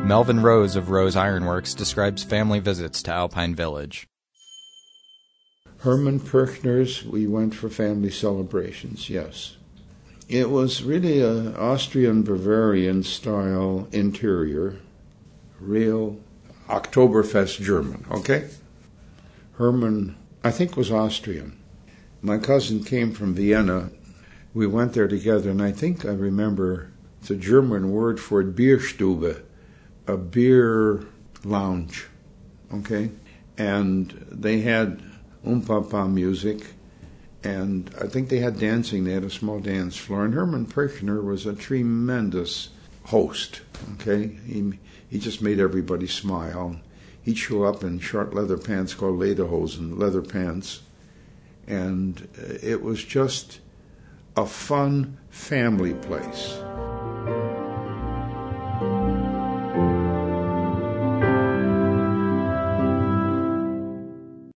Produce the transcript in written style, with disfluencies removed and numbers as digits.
Melvin Rose of Rose Ironworks describes family visits to Alpine Village. Herman Perchner's, we went for family celebrations, yes. It was really an Austrian-Bavarian style interior, real Oktoberfest German, okay? Herman, I think, was Austrian. My cousin came from Vienna. We went there together, and I think I remember it's a German word for it, Bierstube, a beer lounge, okay? And they had papa music, and I think they had dancing. They had a small dance floor, and Herman Perchner was a tremendous host, okay? He just made everybody smile. He'd show up in short leather pants called lederhosen, leather pants, and it was just a fun family place.